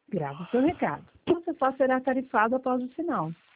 Grave seu recado. Você só será tarifado após o sinal.